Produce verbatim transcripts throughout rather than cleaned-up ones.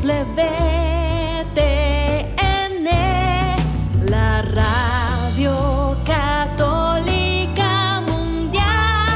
T N, la Radio Católica Mundial.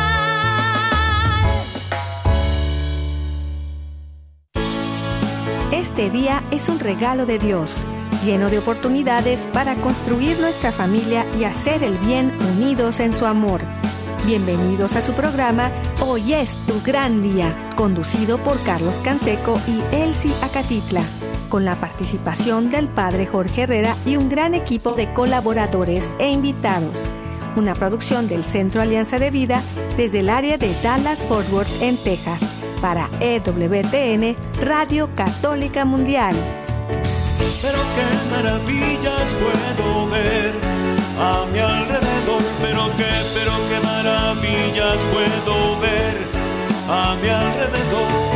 Este día es un regalo de Dios, lleno de oportunidades para construir nuestra familia y hacer el bien unidos en su amor. Bienvenidos a su programa Hoy es tu gran día, conducido por Carlos Canseco y Elsie Acatitla, con la participación del Padre Jorge Herrera y un gran equipo de colaboradores e invitados. Una producción del Centro Alianza de Vida desde el área de Dallas-Fort Worth en Texas, para E W T N Radio Católica Mundial. Pero qué maravillas puedo ver a mi alrededor, pero qué, pero qué maravillas puedo ver a mi alrededor.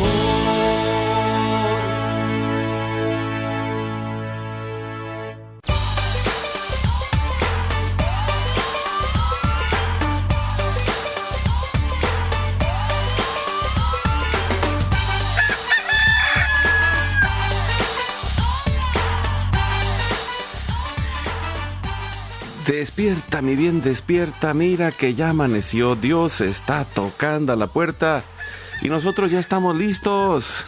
Despierta, mi bien, despierta, mira que ya amaneció, Dios está tocando a la puerta y nosotros ya estamos listos.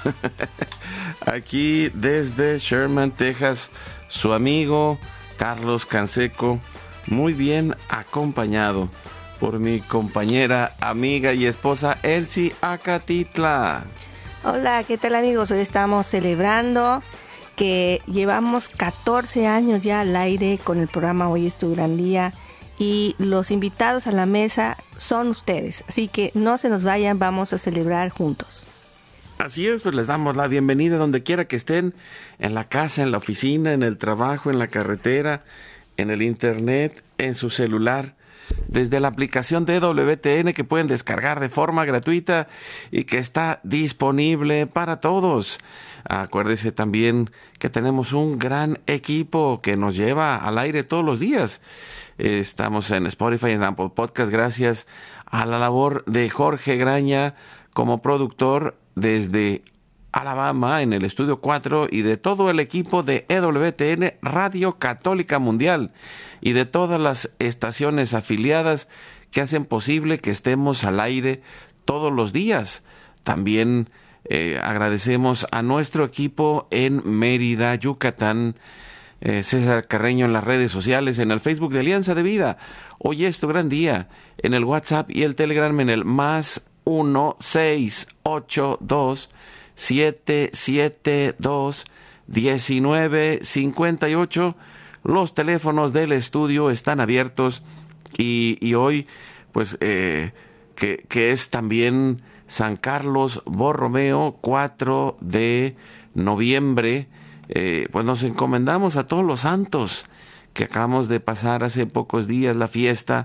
Aquí desde Sherman, Texas, su amigo Carlos Canseco, muy bien acompañado por mi compañera, amiga y esposa Elsie Acatitla. Hola, ¿qué tal, amigos? Hoy estamos celebrando que llevamos catorce años ya al aire con el programa Hoy es tu gran día, y los invitados a la mesa son ustedes, así que no se nos vayan, vamos a celebrar juntos. Así es, pues les damos la bienvenida donde quiera que estén, en la casa, en la oficina, en el trabajo, en la carretera, en el internet, en su celular, desde la aplicación de E W T N que pueden descargar de forma gratuita y que está disponible para todos. Acuérdese también que tenemos un gran equipo que nos lleva al aire todos los días. Estamos en Spotify y en Apple Podcast gracias a la labor de Jorge Graña como productor desde Alabama en el Estudio cuatro, y de todo el equipo de E W T N Radio Católica Mundial y de todas las estaciones afiliadas que hacen posible que estemos al aire todos los días. También eh, agradecemos a nuestro equipo en Mérida, Yucatán, eh, César Carreño en las redes sociales, en el Facebook de Alianza de Vida. Hoy es tu gran día, en el WhatsApp y el Telegram en el más uno seis ocho dos siete siete dos uno nueve cinco ocho. Los teléfonos del estudio están abiertos y, y hoy, pues, eh, que, que es también San Carlos Borromeo, cuatro de noviembre, eh, pues nos encomendamos a todos los santos que acabamos de pasar hace pocos días la fiesta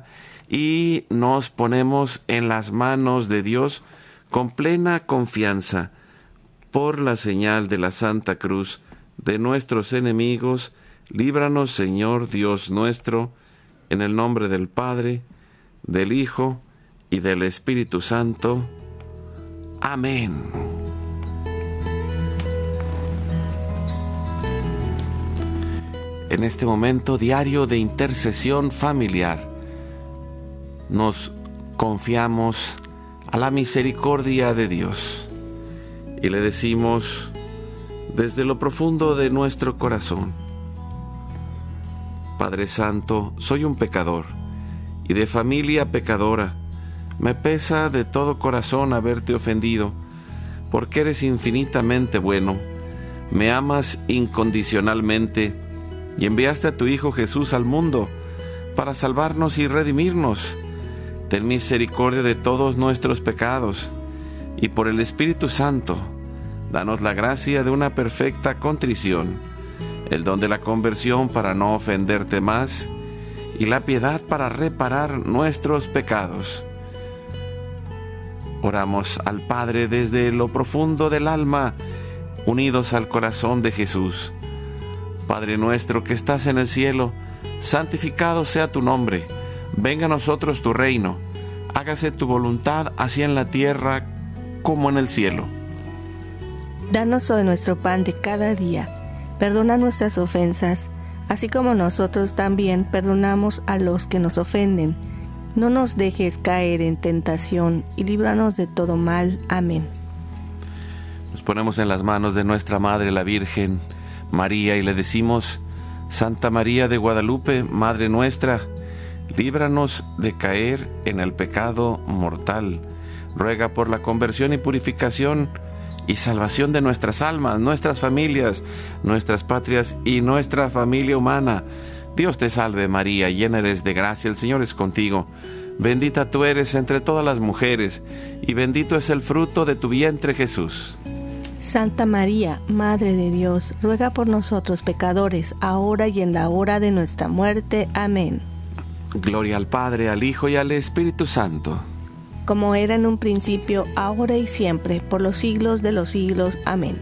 y nos ponemos en las manos de Dios con plena confianza. Por la señal de la Santa Cruz de nuestros enemigos, líbranos, Señor Dios nuestro, en el nombre del Padre, del Hijo y del Espíritu Santo. Amén. En este momento diario de intercesión familiar, nos confiamos a la misericordia de Dios. Y le decimos desde lo profundo de nuestro corazón: Padre Santo, soy un pecador y de familia pecadora. Me pesa de todo corazón haberte ofendido, porque eres infinitamente bueno. Me amas incondicionalmente y enviaste a tu Hijo Jesús al mundo para salvarnos y redimirnos. Ten misericordia de todos nuestros pecados y por el Espíritu Santo, danos la gracia de una perfecta contrición, el don de la conversión para no ofenderte más, y la piedad para reparar nuestros pecados. Oramos al Padre desde lo profundo del alma, unidos al corazón de Jesús. Padre nuestro que estás en el cielo, santificado sea tu nombre. Venga a nosotros tu reino. Hágase tu voluntad así en la tierra como en el cielo. Danos hoy nuestro pan de cada día. Perdona nuestras ofensas, así como nosotros también perdonamos a los que nos ofenden. No nos dejes caer en tentación y líbranos de todo mal. Amén. Nos ponemos en las manos de nuestra Madre, la Virgen María, y le decimos: Santa María de Guadalupe, Madre nuestra, líbranos de caer en el pecado mortal. Ruega por la conversión y purificación y salvación de nuestras almas, nuestras familias, nuestras patrias y nuestra familia humana. Dios te salve María, llena eres de gracia, el Señor es contigo. Bendita tú eres entre todas las mujeres, y bendito es el fruto de tu vientre, Jesús. Santa María, Madre de Dios, ruega por nosotros pecadores, ahora y en la hora de nuestra muerte. Amén. Gloria al Padre, al Hijo y al Espíritu Santo. Como era en un principio, ahora y siempre, por los siglos de los siglos. Amén.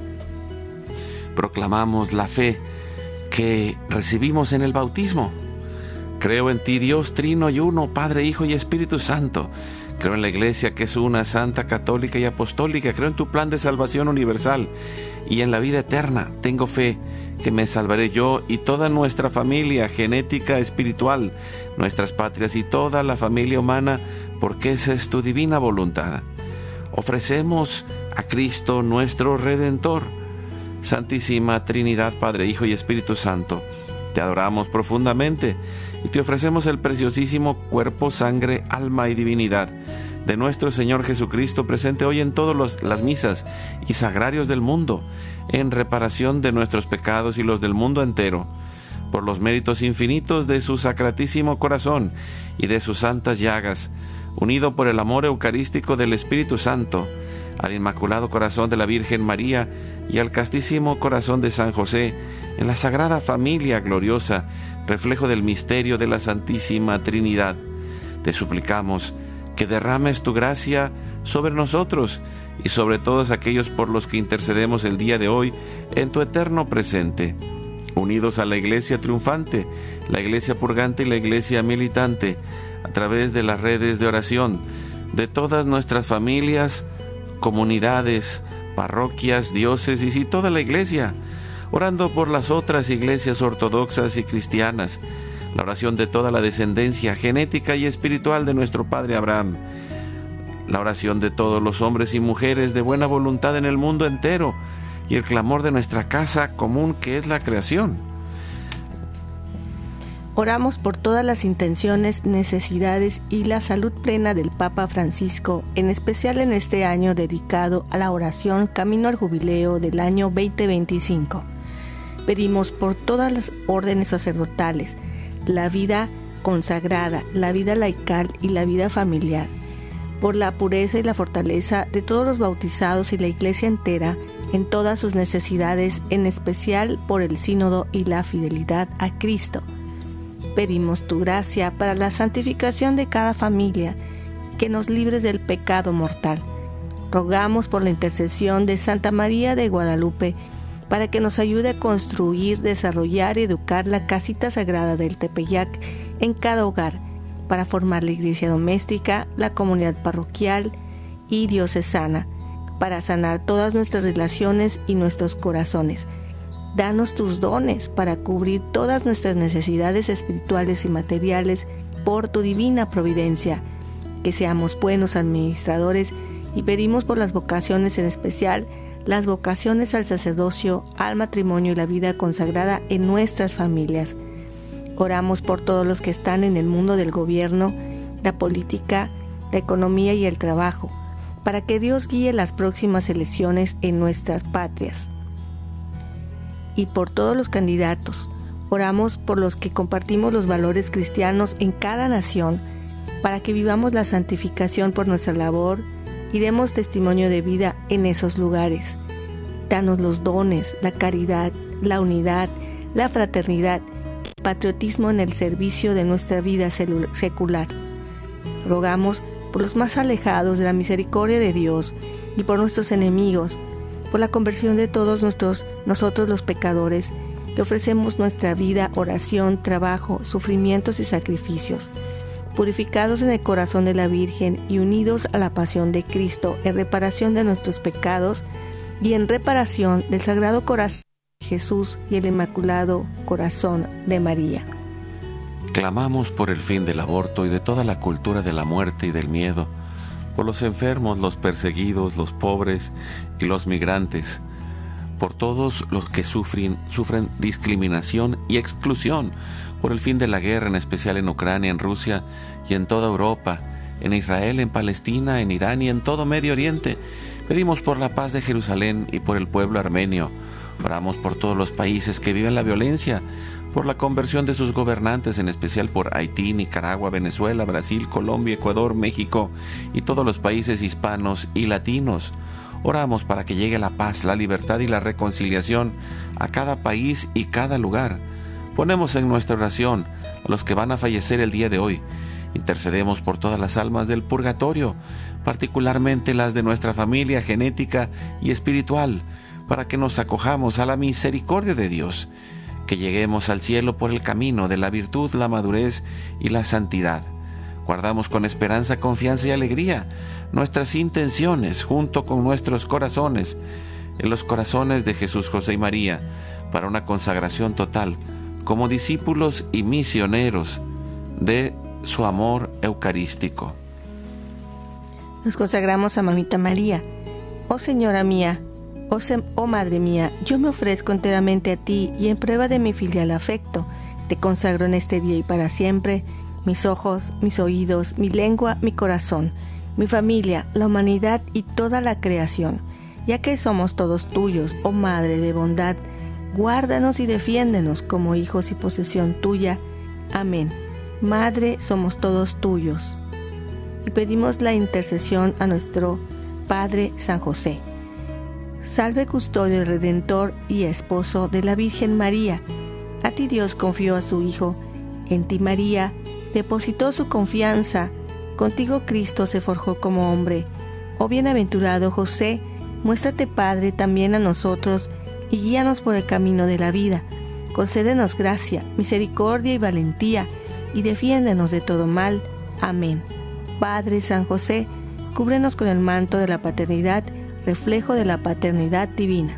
Proclamamos la fe que recibimos en el bautismo. Creo en ti, Dios trino y uno, Padre, Hijo y Espíritu Santo. Creo en la Iglesia, que es una, santa, católica y apostólica. Creo en tu plan de salvación universal y en la vida eterna. Tengo fe que me salvaré yo y toda nuestra familia genética, espiritual, nuestras patrias y toda la familia humana, porque esa es tu divina voluntad. Ofrecemos a Cristo nuestro Redentor. Santísima Trinidad, Padre, Hijo y Espíritu Santo, te adoramos profundamente y te ofrecemos el preciosísimo cuerpo, sangre, alma y divinidad de nuestro Señor Jesucristo, presente hoy en todas las misas y sagrarios del mundo, en reparación de nuestros pecados y los del mundo entero, por los méritos infinitos de su sacratísimo corazón y de sus santas llagas, unido por el amor eucarístico del Espíritu Santo, al Inmaculado Corazón de la Virgen María y al castísimo corazón de San José, en la Sagrada Familia gloriosa, reflejo del misterio de la Santísima Trinidad. Te suplicamos que derrames tu gracia sobre nosotros y sobre todos aquellos por los que intercedemos el día de hoy en tu eterno presente, unidos a la Iglesia triunfante, la Iglesia purgante y la Iglesia militante, a través de las redes de oración de todas nuestras familias, comunidades, parroquias, diócesis y toda la Iglesia, orando por las otras iglesias ortodoxas y cristianas, la oración de toda la descendencia genética y espiritual de nuestro Padre Abraham, la oración de todos los hombres y mujeres de buena voluntad en el mundo entero y el clamor de nuestra casa común, que es la creación. Oramos por todas las intenciones, necesidades y la salud plena del Papa Francisco, en especial en este año dedicado a la oración camino al jubileo del año veinte veinticinco. Pedimos por todas las órdenes sacerdotales, la vida consagrada, la vida laical y la vida familiar, por la pureza y la fortaleza de todos los bautizados y la Iglesia entera en todas sus necesidades, en especial por el sínodo y la fidelidad a Cristo. Pedimos tu gracia para la santificación de cada familia, que nos libres del pecado mortal. Rogamos por la intercesión de Santa María de Guadalupe, para que nos ayude a construir, desarrollar y educar la casita sagrada del Tepeyac en cada hogar, para formar la iglesia doméstica, la comunidad parroquial y diocesana, para sanar todas nuestras relaciones y nuestros corazones. Danos tus dones para cubrir todas nuestras necesidades espirituales y materiales por tu divina providencia, que seamos buenos administradores, y pedimos por las vocaciones, en especial las vocaciones al sacerdocio, al matrimonio y la vida consagrada en nuestras familias. Oramos por todos los que están en el mundo del gobierno, la política, la economía y el trabajo, para que Dios guíe las próximas elecciones en nuestras patrias. Y por todos los candidatos, oramos por los que compartimos los valores cristianos en cada nación, para que vivamos la santificación por nuestra labor y demos testimonio de vida en esos lugares. Danos los dones, la caridad, la unidad, la fraternidad, el patriotismo en el servicio de nuestra vida secular. Rogamos por los más alejados de la misericordia de Dios y por nuestros enemigos, por la conversión de todos nuestros, nosotros los pecadores, que ofrecemos nuestra vida, oración, trabajo, sufrimientos y sacrificios, purificados en el corazón de la Virgen y unidos a la pasión de Cristo en reparación de nuestros pecados, y en reparación del Sagrado Corazón de Jesús y el Inmaculado Corazón de María. Clamamos por el fin del aborto y de toda la cultura de la muerte y del miedo, por los enfermos, los perseguidos, los pobres y los migrantes, por todos los que sufren, sufren discriminación y exclusión, por el fin de la guerra, en especial en Ucrania, en Rusia y en toda Europa, en Israel, en Palestina, en Irán y en todo Medio Oriente. Pedimos por la paz de Jerusalén y por el pueblo armenio. Oramos por todos los países que viven la violencia, por la conversión de sus gobernantes, en especial por Haití, Nicaragua, Venezuela, Brasil, Colombia, Ecuador, México y todos los países hispanos y latinos. Oramos para que llegue la paz, la libertad y la reconciliación a cada país y cada lugar. Ponemos en nuestra oración a los que van a fallecer el día de hoy. Intercedemos por todas las almas del purgatorio, particularmente las de nuestra familia genética y espiritual, para que nos acojamos a la misericordia de Dios, que lleguemos al cielo por el camino de la virtud, la madurez y la santidad. Guardamos con esperanza, confianza y alegría nuestras intenciones junto con nuestros corazones en los corazones de Jesús, José y María, para una consagración total como discípulos y misioneros de su amor eucarístico. Nos consagramos a Mamita María. Oh Señora mía, oh, se- oh Madre mía, yo me ofrezco enteramente a ti y en prueba de mi filial afecto, te consagro en este día y para siempre mis ojos, mis oídos, mi lengua, mi corazón, mi familia, la humanidad y toda la creación, ya que somos todos tuyos, oh Madre de bondad, guárdanos y defiéndenos como hijos y posesión tuya. Amén. Madre, somos todos tuyos. Y pedimos la intercesión a nuestro Padre San José. Salve, custodio y redentor y esposo de la Virgen María. A ti Dios confió a su Hijo. En ti María depositó su confianza. Contigo Cristo se forjó como hombre. Oh bienaventurado José, muéstrate Padre también a nosotros y guíanos por el camino de la vida. Concédenos gracia, misericordia y valentía, y defiéndenos de todo mal. Amén. Padre San José, cúbrenos con el manto de la paternidad, reflejo de la paternidad divina.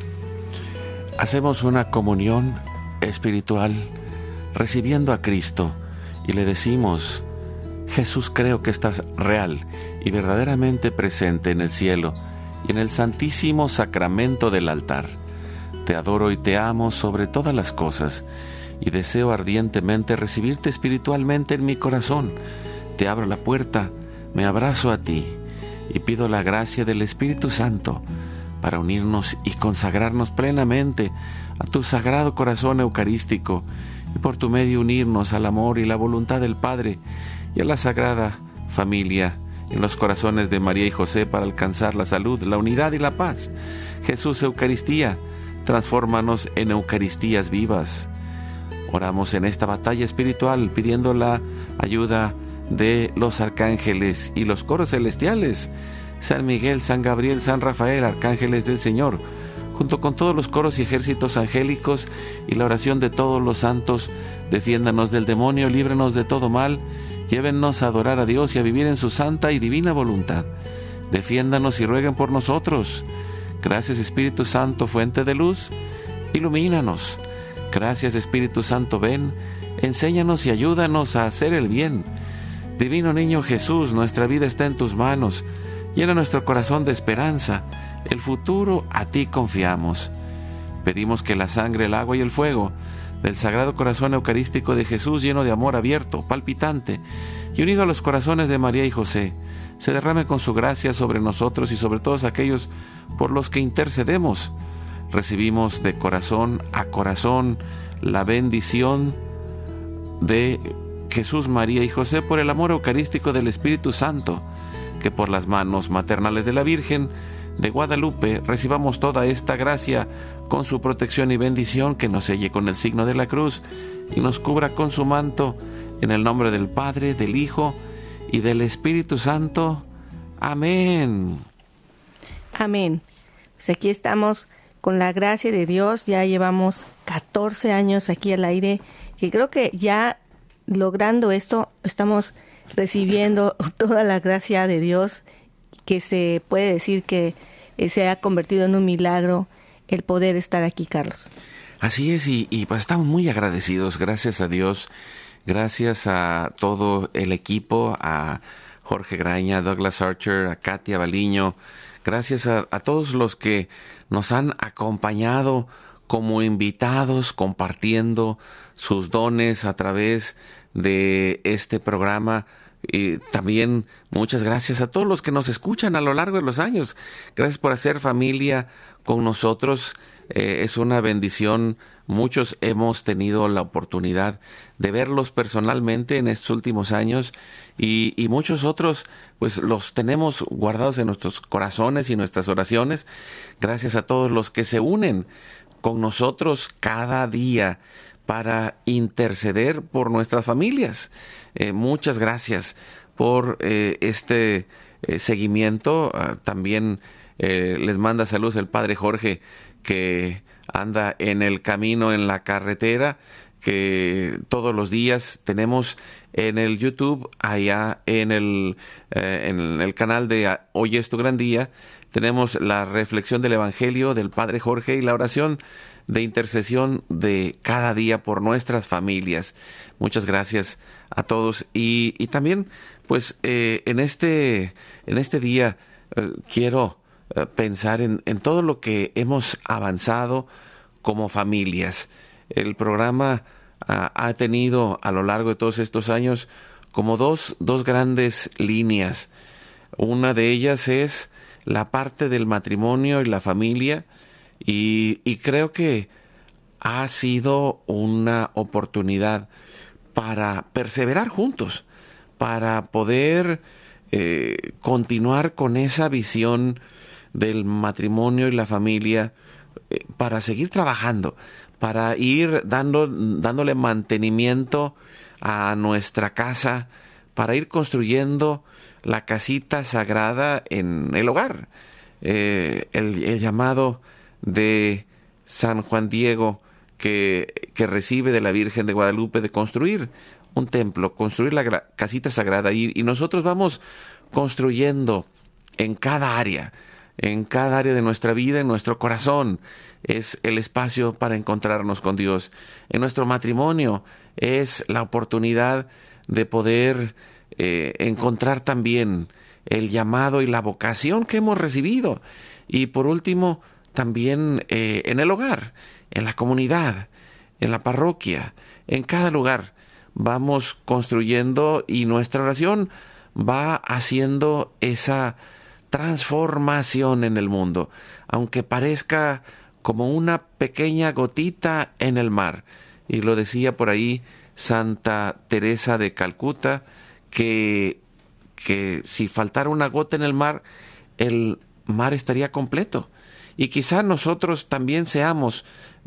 Hacemos una comunión espiritual recibiendo a Cristo y le decimos: Jesús, creo que estás real y verdaderamente presente en el cielo y en el santísimo sacramento del altar. Te adoro y te amo sobre todas las cosas y deseo ardientemente recibirte espiritualmente en mi corazón. Te abro la puerta, me abrazo a ti y pido la gracia del Espíritu Santo para unirnos y consagrarnos plenamente a tu sagrado corazón eucarístico y por tu medio unirnos al amor y la voluntad del Padre y a la Sagrada Familia en los corazones de María y José para alcanzar la salud, la unidad y la paz. Jesús, Eucaristía, transfórmanos en Eucaristías vivas. Oramos en esta batalla espiritual pidiendo la ayuda de los arcángeles y los coros celestiales, San Miguel, San Gabriel, San Rafael, arcángeles del Señor, junto con todos los coros y ejércitos angélicos y la oración de todos los santos. Defiéndanos del demonio, líbranos de todo mal, llévennos a adorar a Dios y a vivir en su santa y divina voluntad. Defiéndanos y rueguen por nosotros. Gracias, Espíritu Santo, fuente de luz, ilumínanos. Gracias, Espíritu Santo, ven, enséñanos y ayúdanos a hacer el bien. Divino Niño Jesús, nuestra vida está en tus manos. Llena nuestro corazón de esperanza. El futuro a ti confiamos. Pedimos que la sangre, el agua y el fuego del Sagrado Corazón Eucarístico de Jesús, lleno de amor abierto, palpitante y unido a los corazones de María y José, se derrame con su gracia sobre nosotros y sobre todos aquellos por los que intercedemos. Recibimos de corazón a corazón la bendición de Jesús, María y José por el amor eucarístico del Espíritu Santo, que por las manos maternales de la Virgen de Guadalupe recibamos toda esta gracia con su protección y bendición, que nos selle con el signo de la cruz y nos cubra con su manto, en el nombre del Padre, del Hijo y del Espíritu Santo. Amén. Amén. Pues aquí estamos con la gracia de Dios. Ya llevamos catorce años aquí al aire, que creo que ya logrando esto estamos recibiendo toda la gracia de Dios, que se puede decir que eh, se ha convertido en un milagro el poder estar aquí, Carlos. Así es, y, y pues estamos muy agradecidos, gracias a Dios, gracias a todo el equipo, a Jorge Graña, a Douglas Archer, a Katia Baliño, gracias a, a todos los que nos han acompañado como invitados, compartiendo sus dones a través de este programa. Y también muchas gracias a todos los que nos escuchan a lo largo de los años. Gracias por hacer familia con nosotros. Eh, es una bendición. Muchos hemos tenido la oportunidad de verlos personalmente en estos últimos años y, y muchos otros pues los tenemos guardados en nuestros corazones y nuestras oraciones. Gracias a todos los que se unen con nosotros cada día para interceder por nuestras familias. Eh, muchas gracias por eh, este eh, seguimiento. Uh, también eh, les manda saludos el Padre Jorge, que anda en el camino, en la carretera, que todos los días tenemos en el YouTube, allá en el, eh, en el canal de Hoy es tu gran día, tenemos la reflexión del Evangelio del Padre Jorge y la oración de intercesión de cada día por nuestras familias. Muchas gracias a todos. Y, y también, pues, eh, en este, en este día eh, quiero eh, pensar en, en todo lo que hemos avanzado como familias. El programa uh, ha tenido a lo largo de todos estos años como dos, dos grandes líneas. Una de ellas es la parte del matrimonio y la familia, y, y creo que ha sido una oportunidad para perseverar juntos, para poder eh, continuar con esa visión del matrimonio y la familia, eh, para seguir trabajando, para ir dando, dándole mantenimiento a nuestra casa, para ir construyendo la casita sagrada en el hogar. Eh, el, el llamado de San Juan Diego que, que recibe de la Virgen de Guadalupe de construir un templo, construir la gra- casita sagrada, y, y nosotros vamos construyendo en cada área, en cada área de nuestra vida, en nuestro corazón es el espacio para encontrarnos con Dios. En nuestro matrimonio es la oportunidad de poder eh, encontrar también el llamado y la vocación que hemos recibido. Y por último, también eh, en el hogar, en la comunidad, en la parroquia, en cada lugar vamos construyendo, y nuestra oración va haciendo esa transformación en el mundo, aunque parezca como una pequeña gotita en el mar. Y lo decía por ahí Santa Teresa de Calcuta, que, que si faltara una gota en el mar, el mar estaría completo. Y quizá nosotros también seamos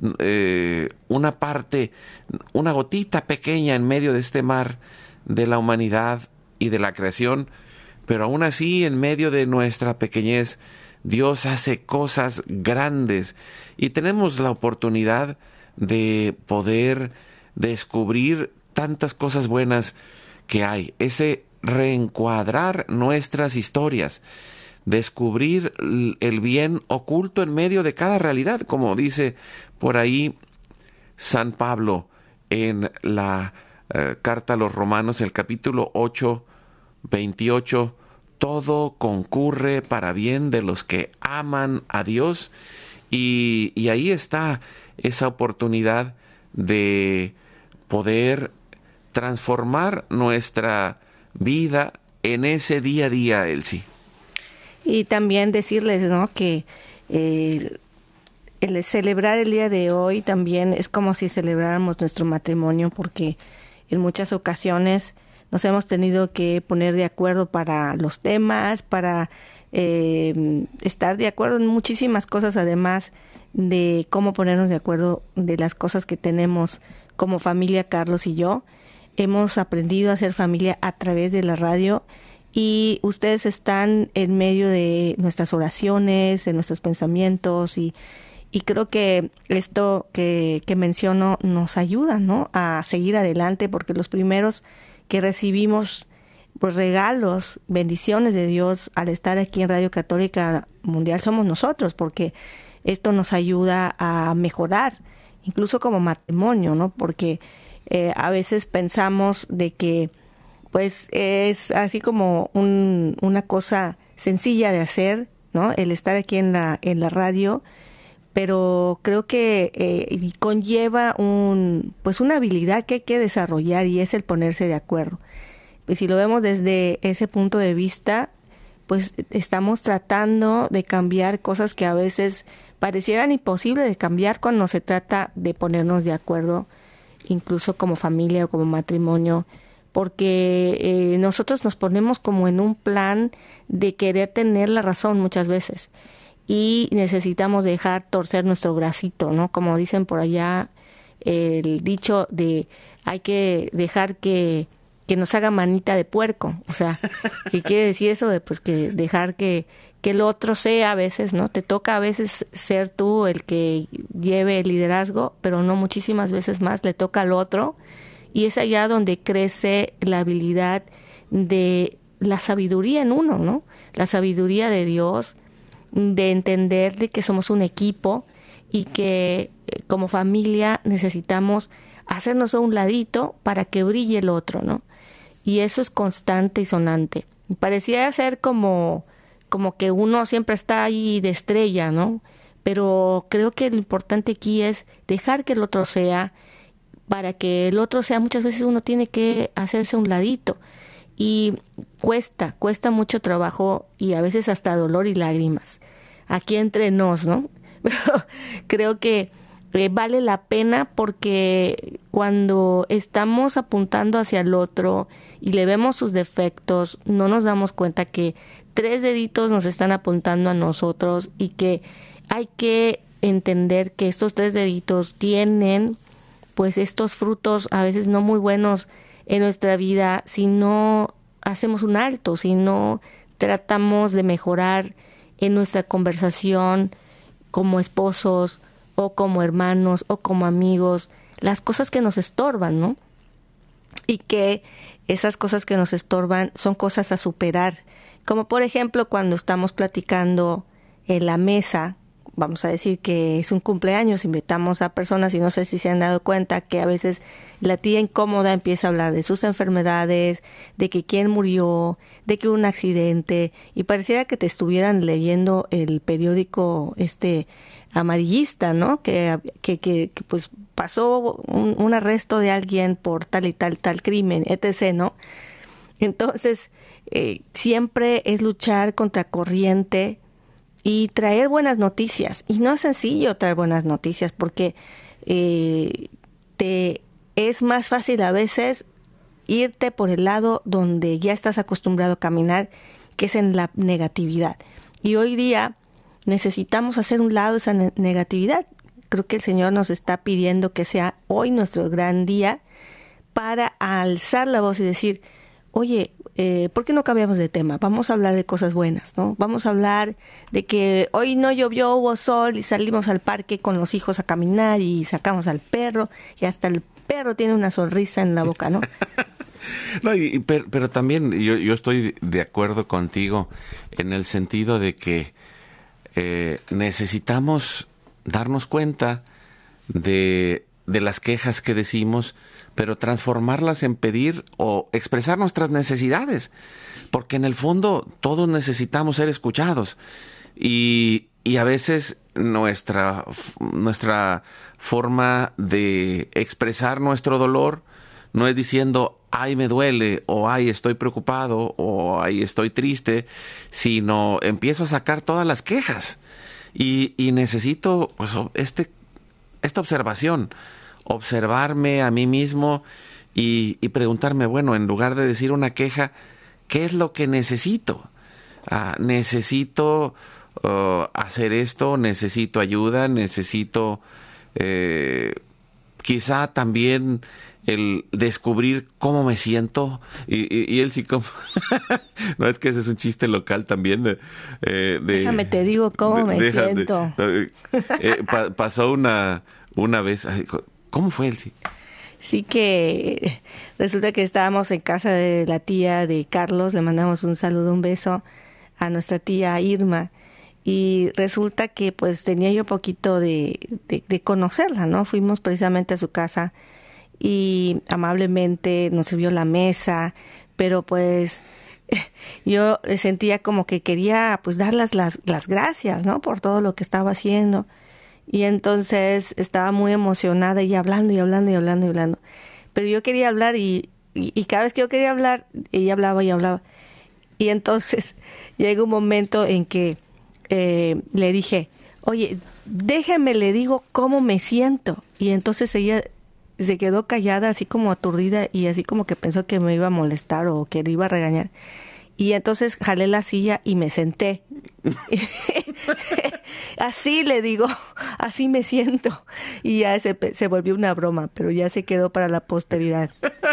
eh, una parte, una gotita pequeña en medio de este mar de la humanidad y de la creación, pero aún así, en medio de nuestra pequeñez, Dios hace cosas grandes y tenemos la oportunidad de poder descubrir tantas cosas buenas que hay. Ese reencuadrar nuestras historias, descubrir el bien oculto en medio de cada realidad, como dice por ahí San Pablo en la eh, carta a los Romanos, el capítulo ocho, veintiocho, todo concurre para bien de los que aman a Dios, y, y ahí está esa oportunidad de poder transformar nuestra vida en ese día a día, Elsie. Y también decirles, ¿no?, que eh, el celebrar el día de hoy también es como si celebráramos nuestro matrimonio, porque en muchas ocasiones nos hemos tenido que poner de acuerdo para los temas, para eh, estar de acuerdo en muchísimas cosas, además de cómo ponernos de acuerdo de las cosas que tenemos como familia. Carlos y yo hemos aprendido a ser familia a través de la radio, y ustedes están en medio de nuestras oraciones, de nuestros pensamientos, y, y creo que esto que, que menciono nos ayuda, ¿no?, a seguir adelante, porque los primeros que recibimos pues regalos, bendiciones de Dios al estar aquí en Radio Católica Mundial somos nosotros, porque esto nos ayuda a mejorar, incluso como matrimonio, ¿no? Porque eh, a veces pensamos de que pues es así como un, una cosa sencilla de hacer, ¿no? El estar aquí en la en la radio, pero creo que eh, conlleva un pues una habilidad que hay que desarrollar, y es el ponerse de acuerdo. Pues si lo vemos desde ese punto de vista, pues estamos tratando de cambiar cosas que a veces parecieran imposibles de cambiar cuando se trata de ponernos de acuerdo, incluso como familia o como matrimonio, porque eh, nosotros nos ponemos como en un plan de querer tener la razón muchas veces, y necesitamos dejar torcer nuestro bracito, ¿no? Como dicen por allá, el dicho de hay que dejar que que nos haga manita de puerco, o sea, ¿qué quiere decir eso? De pues que dejar que, que el otro sea a veces, ¿no? Te toca a veces ser tú el que lleve el liderazgo, pero no muchísimas veces más, le toca al otro, y es allá donde crece la habilidad de la sabiduría en uno, ¿no? La sabiduría de Dios, de entender de que somos un equipo y que como familia necesitamos hacernos a un ladito para que brille el otro, ¿no? Y eso es constante y sonante. Parecía ser como, como que uno siempre está ahí de estrella, ¿no? Pero creo que lo importante aquí es dejar que el otro sea, para que el otro sea, muchas veces uno tiene que hacerse a un ladito. Y cuesta, cuesta mucho trabajo, y a veces hasta dolor y lágrimas. Aquí entre nos, ¿no? Pero creo que eh, vale la pena, porque cuando estamos apuntando hacia el otro y le vemos sus defectos, no nos damos cuenta que tres deditos nos están apuntando a nosotros, y que hay que entender que estos tres deditos tienen pues estos frutos a veces no muy buenos en nuestra vida si no hacemos un alto, si no tratamos de mejorar en nuestra conversación como esposos o como hermanos o como amigos, las cosas que nos estorban, ¿no? Y que esas cosas que nos estorban son cosas a superar, como por ejemplo cuando estamos platicando en la mesa. Vamos a decir que es un cumpleaños, invitamos a personas y no sé si se han dado cuenta que a veces la tía incómoda empieza a hablar de sus enfermedades, de que quién murió, de que hubo un accidente, y pareciera que te estuvieran leyendo el periódico este amarillista, ¿no? Que, que, que, que pues pasó un, un arresto de alguien por tal y tal, tal crimen, etcétera, ¿no? Entonces, eh, siempre es luchar contra corriente y traer buenas noticias. Y no es sencillo traer buenas noticias, porque eh, te es más fácil a veces irte por el lado donde ya estás acostumbrado a caminar, que es en la negatividad. Y hoy día necesitamos hacer un lado esa ne- negatividad. Creo que el Señor nos está pidiendo que sea hoy nuestro gran día para alzar la voz y decir, oye, eh, ¿por qué no cambiamos de tema? Vamos a hablar de cosas buenas, ¿no? Vamos a hablar de que hoy no llovió, hubo sol y salimos al parque con los hijos a caminar y sacamos al perro y hasta el perro tiene una sonrisa en la boca, ¿no? No, y, pero, pero también yo, yo estoy de acuerdo contigo en el sentido de que eh, necesitamos darnos cuenta de, de las quejas que decimos, pero transformarlas en pedir o expresar nuestras necesidades, porque en el fondo todos necesitamos ser escuchados, y, y a veces nuestra, nuestra forma de expresar nuestro dolor no es diciendo, ay, me duele, o ay, estoy preocupado, o ay, estoy triste, sino empiezo a sacar todas las quejas, y, y necesito pues este, esta observación, observarme a mí mismo y, y preguntarme, bueno, en lugar de decir una queja, ¿qué es lo que necesito? Ah, necesito uh, hacer esto, necesito ayuda, necesito eh, quizá también el descubrir cómo me siento, y, y, y él sí como no, es que ese es un chiste local también eh, de, déjame te digo cómo de, me deja, siento de, de, eh, pa, pasó una una vez, ¿cómo fue él? Sí, Sí que resulta que estábamos en casa de la tía de Carlos, le mandamos un saludo, un beso a nuestra tía Irma, y resulta que pues tenía yo poquito de, de, de conocerla, ¿no? Fuimos precisamente a su casa y amablemente nos sirvió la mesa, pero pues yo sentía como que quería pues darles las, las gracias, ¿no? Por todo lo que estaba haciendo. Y entonces estaba muy emocionada y hablando y hablando y hablando y hablando. Pero yo quería hablar y, y, y cada vez que yo quería hablar, ella hablaba y hablaba. Y entonces llega un momento en que eh, le dije, oye, déjeme, le digo cómo me siento. Y entonces ella se quedó callada, así como aturdida y así como que pensó que me iba a molestar o que le iba a regañar. Y entonces jalé la silla y me senté. Así le digo, así me siento. Y ya se, se volvió una broma, pero ya se quedó para la posteridad.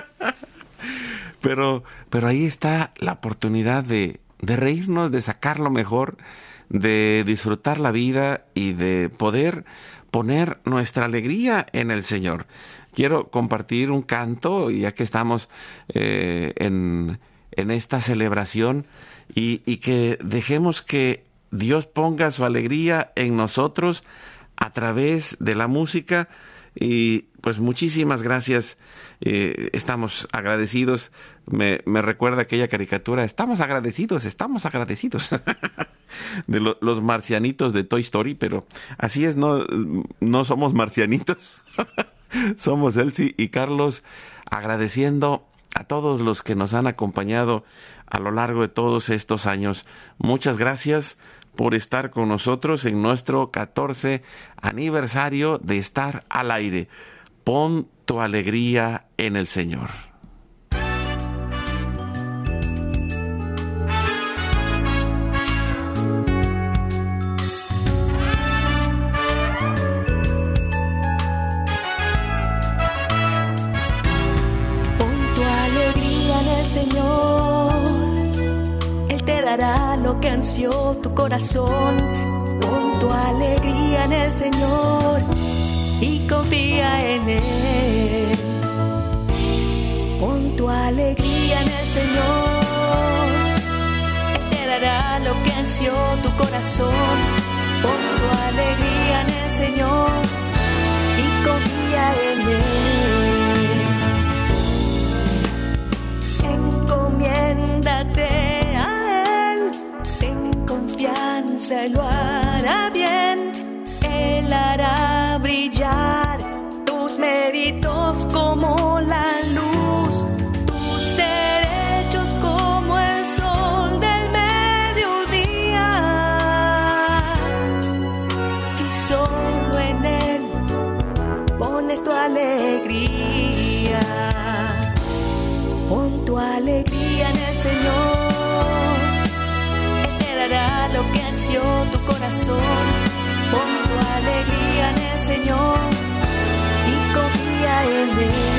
Pero, pero ahí está la oportunidad de, de reírnos, de sacar lo mejor, de disfrutar la vida y de poder poner nuestra alegría en el Señor. Quiero compartir un canto, ya que estamos eh, en... en esta celebración y, y que dejemos que Dios ponga su alegría en nosotros a través de la música. Y pues muchísimas gracias, eh, estamos agradecidos. Me, me recuerda aquella caricatura, estamos agradecidos, estamos agradecidos de lo, los marcianitos de Toy Story, pero así es, no, no somos marcianitos, somos Elsie y Carlos, agradeciendo a todos los que nos han acompañado a lo largo de todos estos años. Muchas gracias por estar con nosotros en nuestro catorce aniversario de estar al aire. Pon tu alegría en el Señor. Señor, Él te dará lo que ansió tu corazón. Pon tu alegría en el Señor y confía en Él. Pon tu alegría en el Señor, Él te dará lo que ansió tu corazón. Pon tu alegría en el Señor y confía en Él. Encomiéndate a Él, ten confianza, Él lo hará bien. Él hará brillar tus méritos como la luz, tus derechos como el sol del mediodía. Si solo en Él pones tu alegría, pon tu alegría en el Señor, Él te dará lo que ansió tu corazón. Pon tu alegría en el Señor y confía en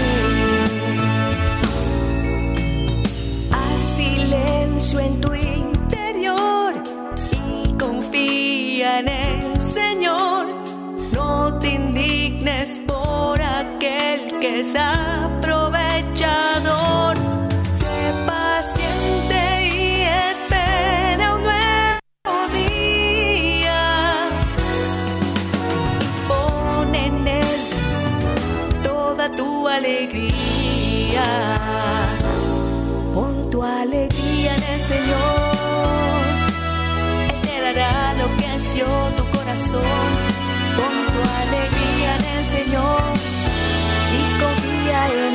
Él. Haz silencio en tu interior y confía en el Señor. No te indignes por aquel que es aprovechador. Sé paciente y espera un nuevo día. Pon en Él toda tu alegría. Pon tu alegría en el Señor, Él te dará lo que ansió tu corazón. Pon tu alegría en el Señor y confía en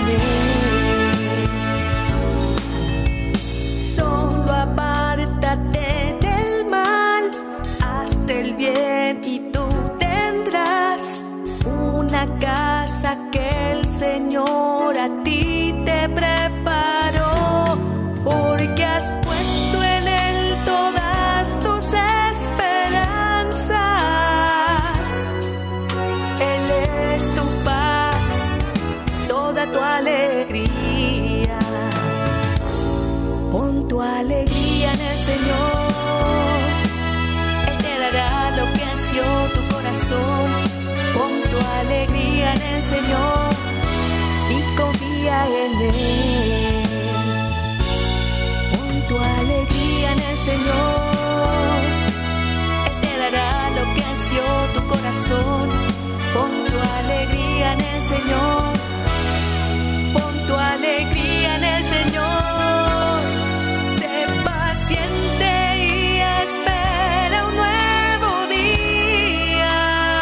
Él. Solo apártate del mal, haz el bien y tú tendrás una casa que el Señor a ti te preparó, porque has puesto en Él todas tus esperanzas. Él es tu paz, toda tu alegría. Pon tu alegría en el Señor, Él te dará lo que ansió tu corazón. Pon tu alegría en el Señor y en Él. Pon tu alegría en el Señor. Él te dará lo que ansió tu corazón. Pon tu alegría en el Señor. Pon tu alegría en el Señor. Sé paciente y espera un nuevo día.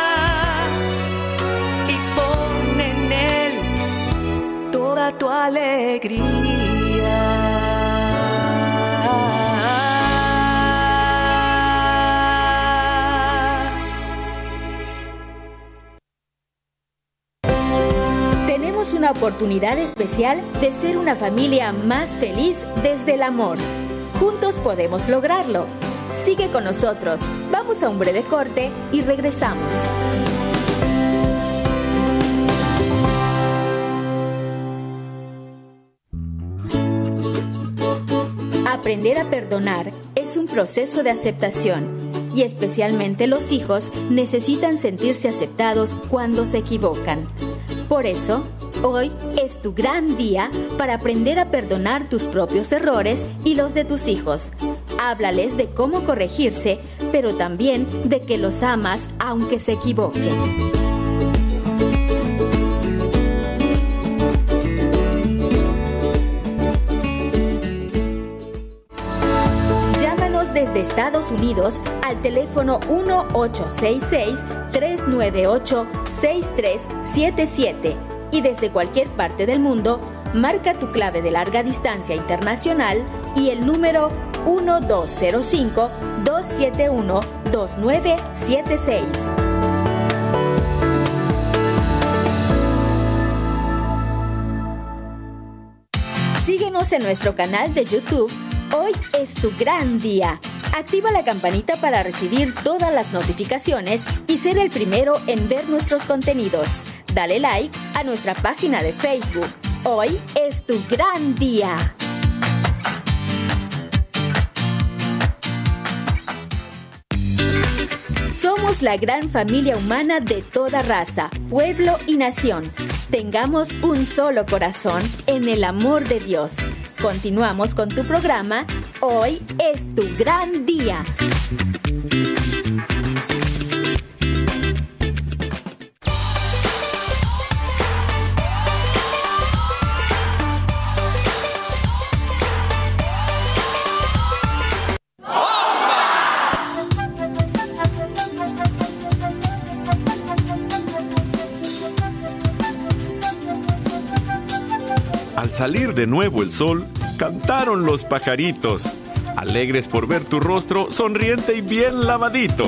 Y pon en Él toda tu alegría. Una oportunidad especial de ser una familia más feliz desde el amor. Juntos podemos lograrlo. Sigue con nosotros. Vamos a un breve corte y regresamos. Aprender a perdonar es un proceso de aceptación y especialmente los hijos necesitan sentirse aceptados cuando se equivocan. Por eso, hoy es tu gran día para aprender a perdonar tus propios errores y los de tus hijos. Háblales de cómo corregirse, pero también de que los amas aunque se equivoquen. Llámanos desde Estados Unidos al teléfono uno ocho seis seis, tres nueve ocho, seis tres siete siete. Y desde cualquier parte del mundo, marca tu clave de larga distancia internacional y el número uno dos cero cinco, dos siete uno, dos nueve siete seis. Síguenos en nuestro canal de YouTube. Hoy es tu gran día. Activa la campanita para recibir todas las notificaciones y ser el primero en ver nuestros contenidos. Dale like a nuestra página de Facebook. Hoy es tu gran día. Somos la gran familia humana de toda raza, pueblo y nación. Tengamos un solo corazón en el amor de Dios. Continuamos con tu programa. Hoy es tu gran día. Al salir de nuevo el sol, cantaron los pajaritos, alegres por ver tu rostro sonriente y bien lavadito.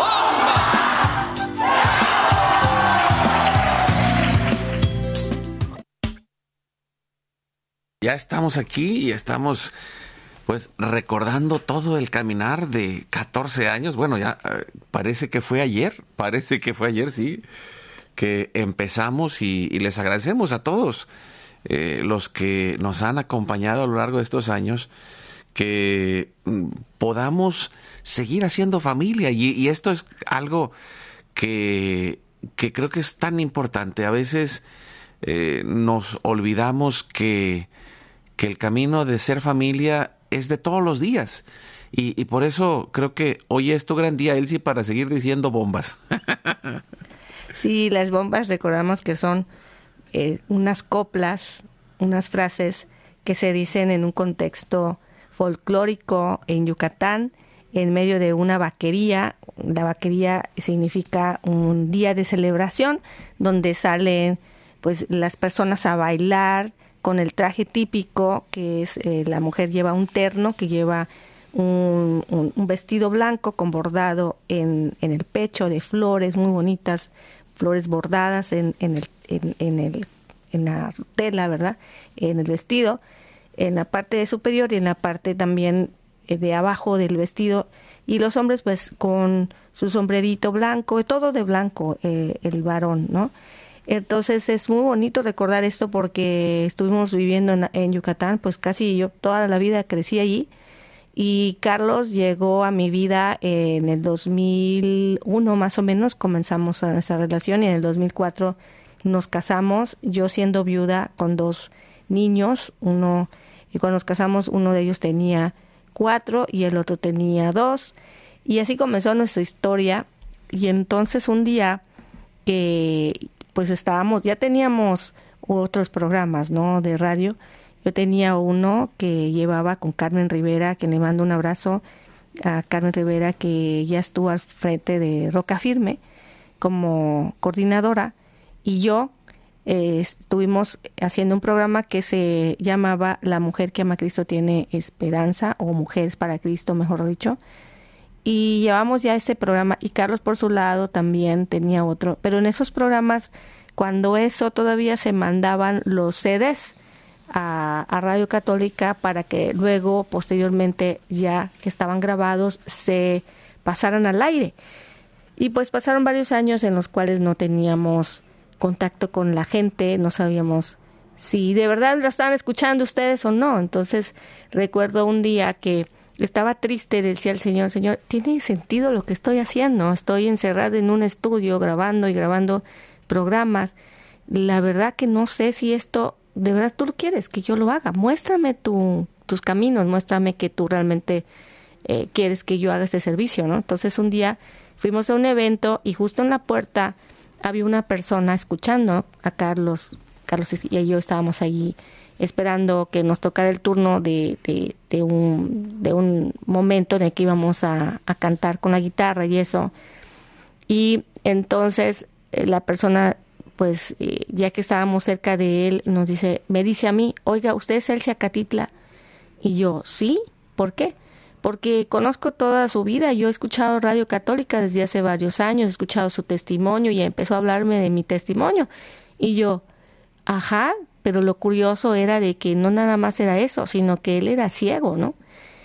Ya estamos aquí y estamos pues recordando todo el caminar de catorce años. Bueno, ya eh, parece que fue ayer, parece que fue ayer, sí, que empezamos y, y les agradecemos a todos eh, los que nos han acompañado a lo largo de estos años, que mm, podamos seguir haciendo familia. Y, y esto es algo que, que creo que es tan importante. A veces eh, nos olvidamos que, que el camino de ser familia es de todos los días. Y, y por eso creo que hoy es tu gran día, Elsie, para seguir diciendo bombas. Sí, las bombas recordamos que son eh, unas coplas, unas frases que se dicen en un contexto folclórico en Yucatán, en medio de una vaquería. La vaquería significa un día de celebración donde salen pues las personas a bailar con el traje típico, que es eh, la mujer lleva un terno, que lleva un, un, un vestido blanco con bordado en, en el pecho de flores muy bonitas, flores bordadas en, en, el, en, en, el, en la tela, ¿verdad? En el vestido, en la parte superior y en la parte también de abajo del vestido. Y los hombres pues con su sombrerito blanco, todo de blanco, eh, el varón, ¿no? Entonces es muy bonito recordar esto porque estuvimos viviendo en, en Yucatán, pues casi yo toda la vida crecí allí. Y Carlos llegó a mi vida en el dos mil uno más o menos, comenzamos nuestra relación y en el dos mil cuatro nos casamos, yo siendo viuda con dos niños, uno, y cuando nos casamos uno de ellos tenía cuatro y el otro tenía dos, y así comenzó nuestra historia. Y entonces un día que pues estábamos, ya teníamos otros programas, ¿no?, de radio. Yo tenía uno que llevaba con Carmen Rivera, que le mando un abrazo a Carmen Rivera, que ya estuvo al frente de Roca Firme como coordinadora, y yo eh, estuvimos haciendo un programa que se llamaba La Mujer que ama a Cristo tiene esperanza, o Mujeres para Cristo, mejor dicho, y llevamos ya este programa, y Carlos por su lado también tenía otro, pero en esos programas, cuando eso todavía se mandaban los C Ds a, a Radio Católica para que luego, posteriormente, ya que estaban grabados, se pasaran al aire. Y pues pasaron varios años en los cuales no teníamos contacto con la gente, no sabíamos si de verdad lo estaban escuchando ustedes o no. Entonces recuerdo un día que estaba triste, le decía al Señor, Señor, ¿tiene sentido lo que estoy haciendo? Estoy encerrada en un estudio grabando y grabando programas. La verdad que no sé si esto, de verdad tú lo quieres que yo lo haga. Muéstrame tu, tus caminos, muéstrame que tú realmente eh, quieres que yo haga este servicio, ¿no? Entonces un día fuimos a un evento y justo en la puerta había una persona escuchando a Carlos. Carlos y yo estábamos allí esperando que nos tocara el turno de, de, de, un, de un momento en el que íbamos a, a cantar con la guitarra y eso. Y entonces eh, la persona, pues eh, ya que estábamos cerca de él, nos dice, me dice a mí, oiga, ¿usted es Elsia Catitla? Y yo, sí, ¿por qué? Porque conozco toda su vida, yo he escuchado Radio Católica desde hace varios años, he escuchado su testimonio y empezó a hablarme de mi testimonio. Y yo, ajá, pero lo curioso era de que no nada más era eso, sino que él era ciego, ¿no?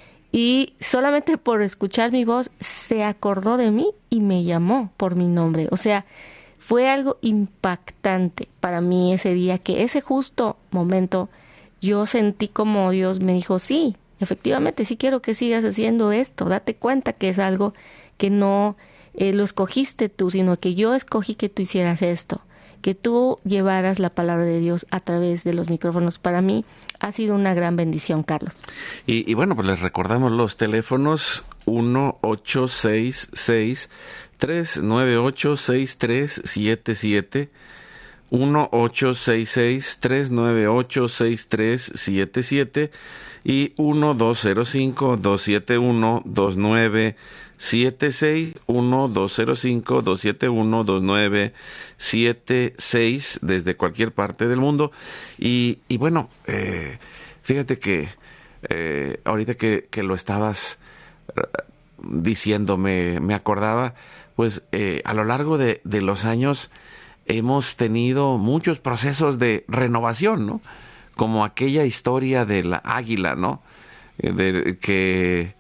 Y solamente por escuchar mi voz se acordó de mí y me llamó por mi nombre. O sea, fue algo impactante para mí ese día, que ese justo momento yo sentí como Dios me dijo, sí, efectivamente, sí quiero que sigas haciendo esto. Date cuenta que es algo que no eh, lo escogiste tú, sino que yo escogí que tú hicieras esto, que tú llevaras la palabra de Dios a través de los micrófonos. Para mí ha sido una gran bendición, Carlos. Y, y bueno, pues les recordamos los teléfonos uno ocho seis seis, tres nueve ocho, seis tres siete siete, uno ocho seis seis, tres nueve ocho, seis tres siete siete y uno dos cero cinco, dos siete uno, dos nueve siete seis, uno dos cero cinco, dos siete uno, dos nueve siete seis desde cualquier parte del mundo. Y, y bueno, eh, fíjate que eh, ahorita que, que lo estabas diciendo, me, me acordaba, pues eh, a lo largo de, de los años hemos tenido muchos procesos de renovación, ¿no? Como aquella historia de la águila, ¿no? De, que,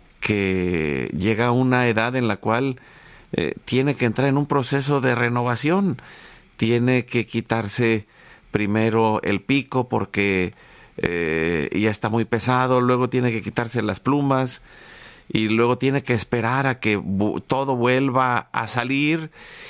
que llega a una edad en la cual eh, tiene que entrar en un proceso de renovación. Tiene que quitarse primero el pico porque eh, ya está muy pesado, luego tiene que quitarse las plumas y luego tiene que esperar a que bu- todo vuelva a salir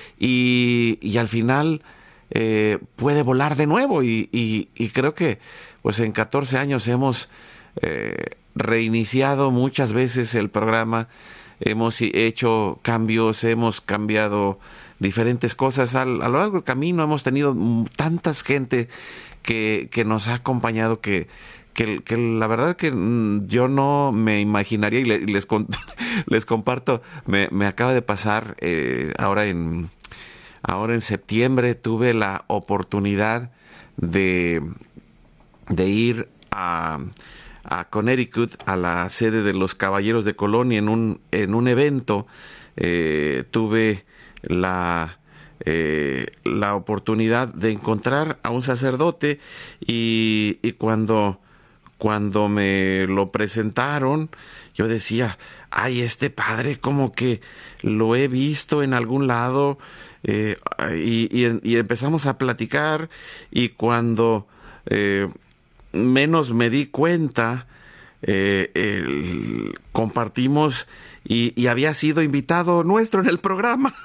y, y al final Eh, puede volar de nuevo y, y, y creo que pues en catorce años hemos eh, reiniciado muchas veces el programa, hemos hecho cambios, hemos cambiado diferentes cosas al, a lo largo del camino, hemos tenido tantas gente que, que nos ha acompañado que, que, que la verdad que yo no me imaginaría y, le, y les, les comparto, me, me acaba de pasar eh, ahora en Ahora en septiembre tuve la oportunidad de, de ir a, a Connecticut, a la sede de los Caballeros de Colonia, en un, en un evento. Eh, tuve la, eh, la oportunidad de encontrar a un sacerdote y, y cuando, cuando me lo presentaron, yo decía, ay, este padre como que lo he visto en algún lado. Eh, y, y, y empezamos a platicar y cuando eh, menos me di cuenta eh, el, compartimos y, y había sido invitado nuestro en el programa.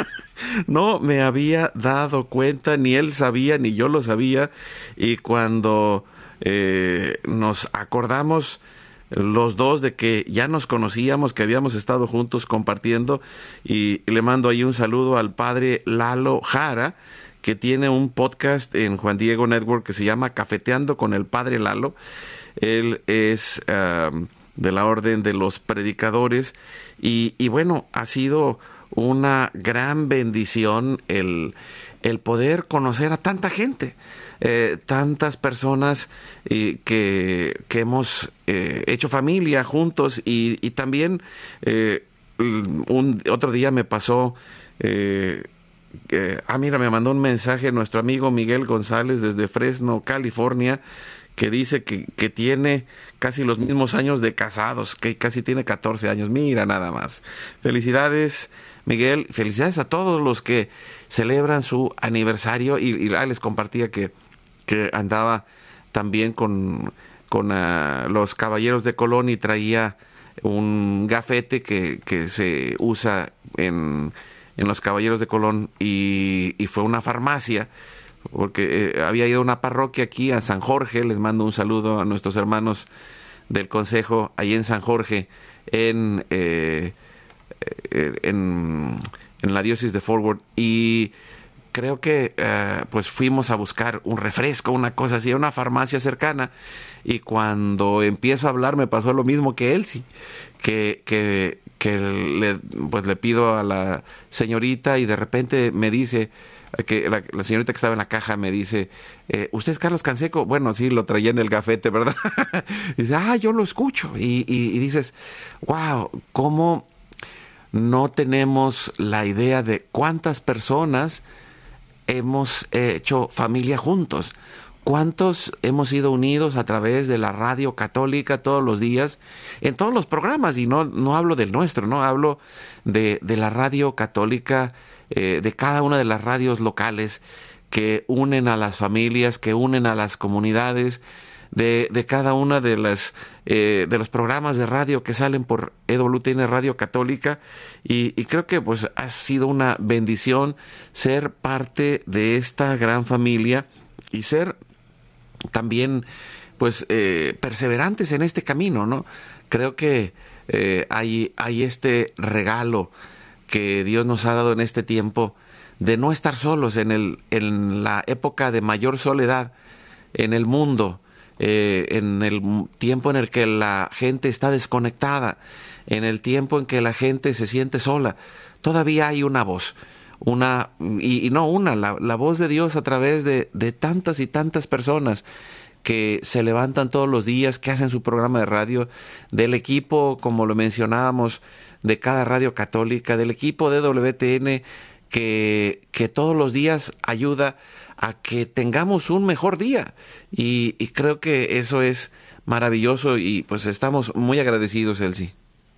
No me había dado cuenta, ni él sabía ni yo lo sabía, y cuando eh, nos acordamos los dos de que ya nos conocíamos, que habíamos estado juntos compartiendo, y le mando ahí un saludo al padre Lalo Jara, que tiene un podcast en Juan Diego Network que se llama Cafeteando con el Padre Lalo. Él es uh, de la Orden de los Predicadores y, y bueno, ha sido una gran bendición el, el poder conocer a tanta gente, eh, tantas personas eh, que, que hemos eh, hecho familia juntos y, y también eh, un, otro día me pasó... Eh, Eh, ah, mira, me mandó un mensaje nuestro amigo Miguel González desde Fresno, California, que dice que, que tiene casi los mismos años de casados, que casi tiene catorce años. Mira, nada más. Felicidades, Miguel. Felicidades a todos los que celebran su aniversario. Y, y ah, les compartía que, que andaba también con, con uh, los Caballeros de Colón y traía un gafete que, que se usa en... en los Caballeros de Colón y, y fue una farmacia porque eh, había ido a una parroquia aquí a San Jorge. Les mando un saludo a nuestros hermanos del consejo ahí en San Jorge en, eh, en, en la diócesis de Fort Worth, y creo que uh, pues fuimos a buscar un refresco, una cosa así, a una farmacia cercana, y cuando empiezo a hablar me pasó lo mismo que Elsie, que, que, que le, pues le pido a la señorita y de repente me dice, que la, la señorita que estaba en la caja me dice, eh, ¿usted es Carlos Canseco? Bueno, sí, lo traía en el gafete, ¿verdad? Dice, ah, yo lo escucho. Y, y, y dices, wow, ¿cómo no tenemos la idea de cuántas personas hemos hecho familia juntos? ¿Cuántos hemos sido unidos a través de la radio católica todos los días, en todos los programas? Y no, no hablo del nuestro, no hablo de, de la radio católica, eh, de cada una de las radios locales que unen a las familias, que unen a las comunidades, de, de cada una de las eh, de los programas de radio que salen por E W T N Radio Católica, y, y creo que pues ha sido una bendición ser parte de esta gran familia y ser también pues eh, perseverantes en este camino, ¿no? Creo que eh, hay, hay este regalo que Dios nos ha dado en este tiempo de no estar solos en, el, en la época de mayor soledad en el mundo, eh, en el tiempo en el que la gente está desconectada, en el tiempo en que la gente se siente sola. Todavía hay una voz, una y, y no una, la, la voz de Dios a través de, de tantas y tantas personas que se levantan todos los días, que hacen su programa de radio, del equipo, como lo mencionábamos, de cada radio católica, del equipo de E W T N, que, que todos los días ayuda a que tengamos un mejor día. Y, y creo que eso es maravilloso y pues estamos muy agradecidos, Elsie.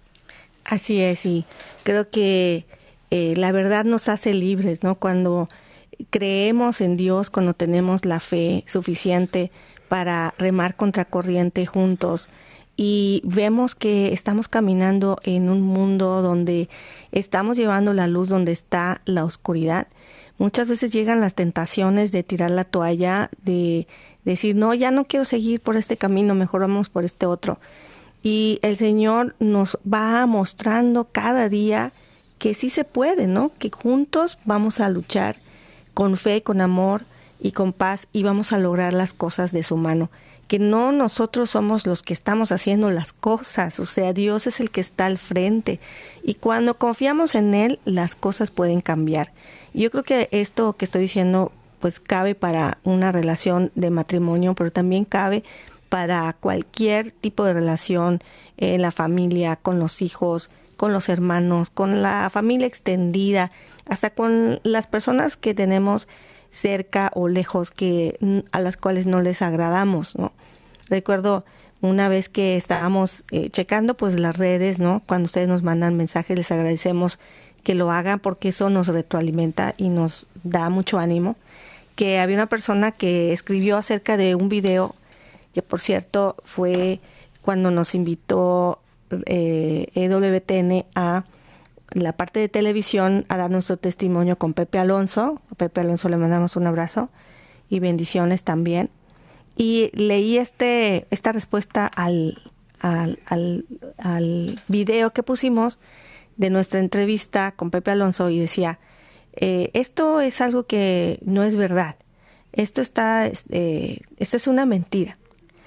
Así es, y creo que eh, la verdad nos hace libres, ¿no? Cuando creemos en Dios, cuando tenemos la fe suficiente para remar contracorriente juntos y vemos que estamos caminando en un mundo donde estamos llevando la luz donde está la oscuridad. Muchas veces llegan las tentaciones de tirar la toalla, de decir, no, ya no quiero seguir por este camino, mejor vamos por este otro. Y el Señor nos va mostrando cada día que sí se puede, ¿no? Que juntos vamos a luchar con fe, con amor y con paz, y vamos a lograr las cosas de su mano. Que no nosotros somos los que estamos haciendo las cosas, o sea, Dios es el que está al frente. Y cuando confiamos en Él, las cosas pueden cambiar. Y yo creo que esto que estoy diciendo, pues cabe para una relación de matrimonio, pero también cabe para cualquier tipo de relación en la familia, con los hijos, con los hermanos, con la familia extendida, hasta con las personas que tenemos cerca o lejos, que a las cuales no les agradamos, ¿no? Recuerdo una vez que estábamos eh, checando pues las redes, ¿no? Cuando ustedes nos mandan mensajes, les agradecemos que lo hagan porque eso nos retroalimenta y nos da mucho ánimo. Que había una persona que escribió acerca de un video que, por cierto, fue cuando nos invitó eh, E W T N a la parte de televisión a dar nuestro testimonio con Pepe Alonso. A Pepe Alonso le mandamos un abrazo y bendiciones también. Y leí este, esta respuesta al, al, al, al video que pusimos de nuestra entrevista con Pepe Alonso y decía, eh, esto es algo que no es verdad. Esto está, eh, esto es una mentira.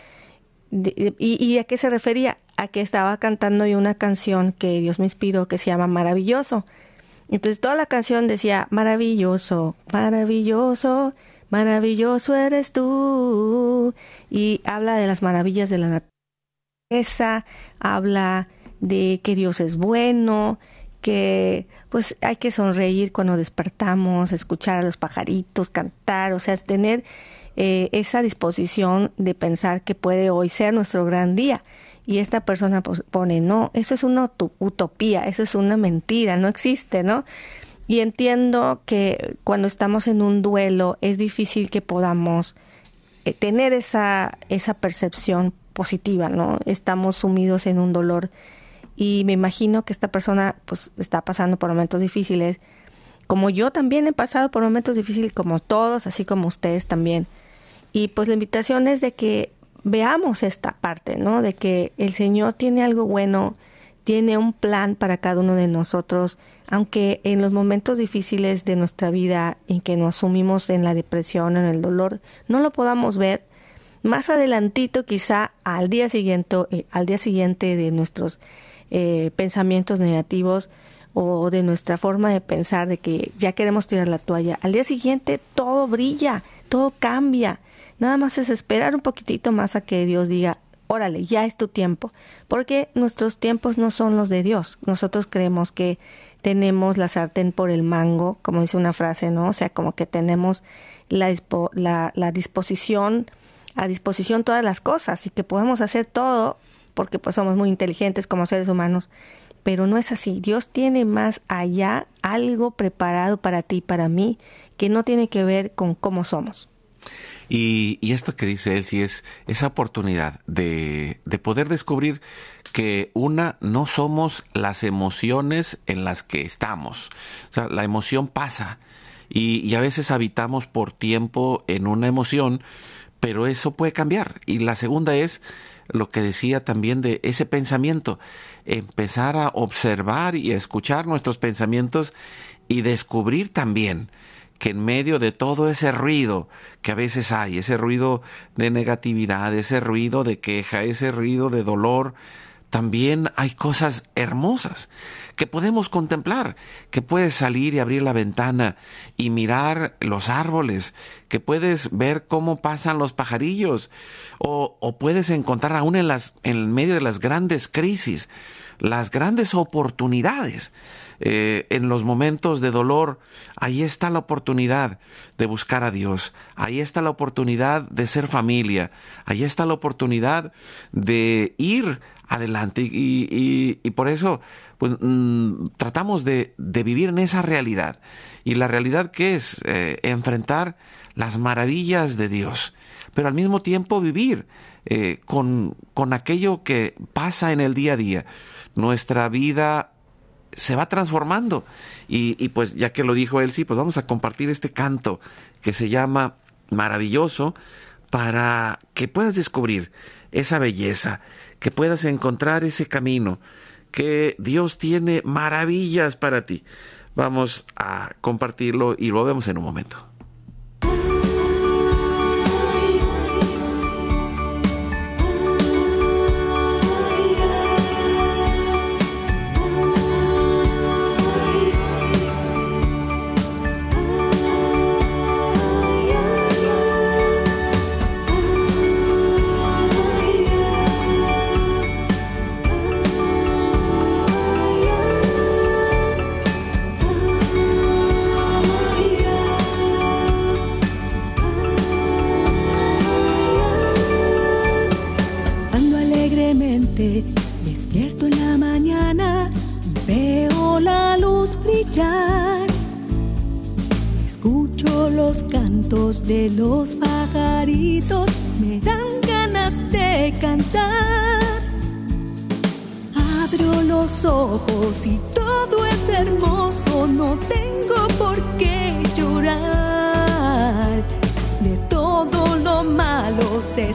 De, y, ¿Y a qué se refería? A que estaba cantando yo una canción que Dios me inspiró que se llama Maravilloso. Entonces toda la canción decía, maravilloso, maravilloso, maravilloso eres tú. Y habla de las maravillas de la naturaleza, habla de que Dios es bueno, que pues hay que sonreír cuando despertamos, escuchar a los pajaritos cantar, o sea, es tener eh, esa disposición de pensar que puede hoy ser nuestro gran día. Y esta persona pues, pone, no, eso es una utopía, eso es una mentira, no existe, ¿no? Y entiendo que cuando estamos en un duelo es difícil que podamos eh, tener esa, esa percepción positiva, ¿no? Estamos sumidos en un dolor y me imagino que esta persona pues está pasando por momentos difíciles, como yo también he pasado por momentos difíciles, como todos, así como ustedes también. Y pues la invitación es de que veamos esta parte, ¿no? De que el Señor tiene algo bueno, tiene un plan para cada uno de nosotros, aunque en los momentos difíciles de nuestra vida, en que nos sumimos en la depresión, en el dolor, no lo podamos ver. Más adelantito, quizá al día siguiente, eh, al día siguiente de nuestros eh, pensamientos negativos o de nuestra forma de pensar de que ya queremos tirar la toalla, al día siguiente todo brilla, todo cambia. Nada más es esperar un poquitito más a que Dios diga, órale, ya es tu tiempo. Porque nuestros tiempos no son los de Dios. Nosotros creemos que tenemos la sartén por el mango, como dice una frase, ¿no? O sea, como que tenemos la, dispo, la, la disposición, a disposición todas las cosas y que podemos hacer todo porque pues somos muy inteligentes como seres humanos. Pero no es así. Dios tiene más allá algo preparado para ti y para mí que no tiene que ver con cómo somos. Y, y esto que dice él, sí es esa oportunidad de, de poder descubrir que una, no somos las emociones en las que estamos. O sea, la emoción pasa y, y a veces habitamos por tiempo en una emoción, pero eso puede cambiar. Y la segunda es lo que decía también de ese pensamiento, empezar a observar y a escuchar nuestros pensamientos y descubrir también que en medio de todo ese ruido que a veces hay, ese ruido de negatividad, ese ruido de queja, ese ruido de dolor, también hay cosas hermosas que podemos contemplar, que puedes salir y abrir la ventana y mirar los árboles, que puedes ver cómo pasan los pajarillos, o, o puedes encontrar aún en, las, en medio de las grandes crisis, las grandes oportunidades. Eh, en los momentos de dolor, ahí está la oportunidad de buscar a Dios, ahí está la oportunidad de ser familia, ahí está la oportunidad de ir adelante y, y, y por eso pues, mmm, tratamos de, de vivir en esa realidad. Y la realidad que es eh, enfrentar las maravillas de Dios, pero al mismo tiempo vivir eh, con, con aquello que pasa en el día a día. Nuestra vida se va transformando y, y pues ya que lo dijo Elsie, pues vamos a compartir este canto que se llama Maravilloso para que puedas descubrir esa belleza, que puedas encontrar ese camino, que Dios tiene maravillas para ti. Vamos a compartirlo y lo vemos en un momento. Despierto en la mañana, veo la luz brillar, escucho los cantos de los pajaritos, me dan ganas de cantar. Abro los ojos y todo es hermoso, no tengo por qué llorar. De todo lo malo se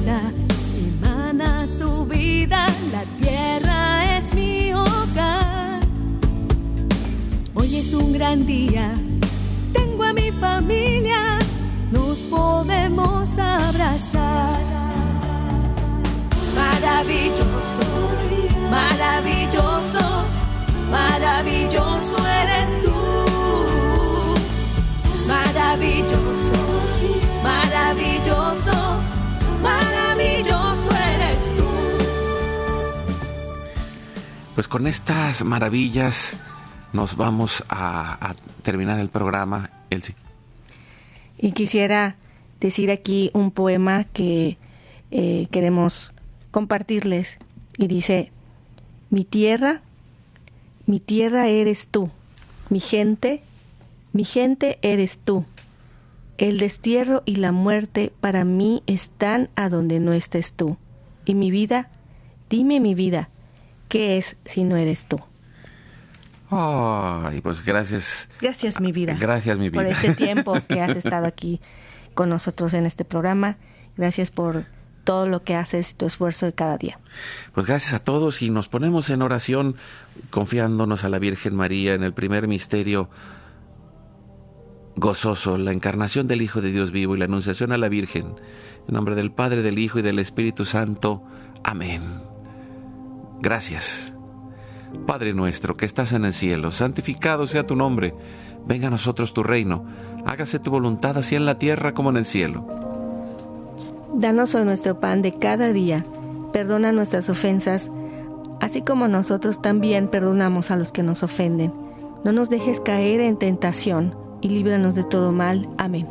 promesa, emana su vida, la tierra es mi hogar. Hoy es un gran día, tengo a mi familia, nos podemos abrazar. Maravilloso, maravilloso, maravilloso eres tú. Maravilloso, maravilloso, maravilloso eres tú. Pues con estas maravillas nos vamos a, a terminar el programa, Elsie. Y quisiera decir aquí un poema que eh, queremos compartirles. Y dice: mi tierra, mi tierra eres tú, mi gente, mi gente eres tú. El destierro y la muerte para mí están a donde no estés tú. Y mi vida, dime mi vida, ¿qué es si no eres tú? Ay, pues gracias. Gracias, mi vida. Gracias, mi vida. Por este tiempo que has estado aquí con nosotros en este programa. Gracias por todo lo que haces y tu esfuerzo de cada día. Pues gracias a todos y nos ponemos en oración confiándonos a la Virgen María en el primer misterio gozoso, la encarnación del Hijo de Dios vivo y la anunciación a la Virgen. En nombre del Padre, del Hijo y del Espíritu Santo. Amén. Gracias. Padre nuestro que estás en el cielo, santificado sea tu nombre. Venga a nosotros tu reino. Hágase tu voluntad así en la tierra como en el cielo. Danos hoy nuestro pan de cada día. Perdona nuestras ofensas, así como nosotros también perdonamos a los que nos ofenden. No nos dejes caer en tentación y líbranos de todo mal. Amén.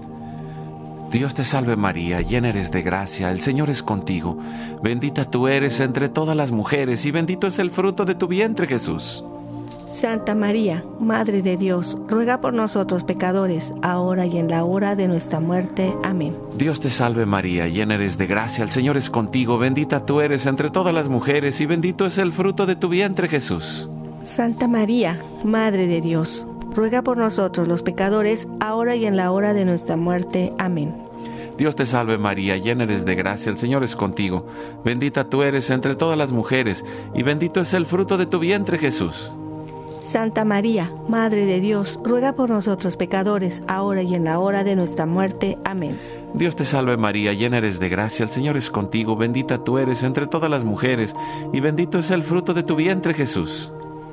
Dios te salve María, llena eres de gracia, el Señor es contigo. Bendita tú eres entre todas las mujeres y bendito es el fruto de tu vientre, Jesús. Santa María, Madre de Dios, ruega por nosotros pecadores, ahora y en la hora de nuestra muerte. Amén. Dios te salve María, llena eres de gracia, el Señor es contigo. Bendita tú eres entre todas las mujeres y bendito es el fruto de tu vientre, Jesús. Santa María, Madre de Dios, ruega por nosotros los pecadores, ahora y en la hora de nuestra muerte. Amén. Dios te salve María, llena eres de gracia, el Señor es contigo. Bendita tú eres entre todas las mujeres, y bendito es el fruto de tu vientre, Jesús. Santa María, Madre de Dios, ruega por nosotros pecadores, ahora y en la hora de nuestra muerte. Amén. Dios te salve María, llena eres de gracia, el Señor es contigo. Bendita tú eres entre todas las mujeres, y bendito es el fruto de tu vientre, Jesús.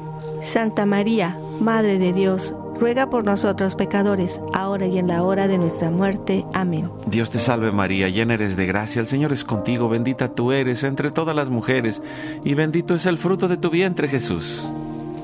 Santa María, Madre de Dios, ruega por nosotros pecadores, ahora y en la hora de nuestra muerte. Amén. Dios te salve María, llena eres de gracia, el Señor es contigo. Bendita tú eres entre todas las mujeres, y bendito es el fruto de tu vientre, Jesús.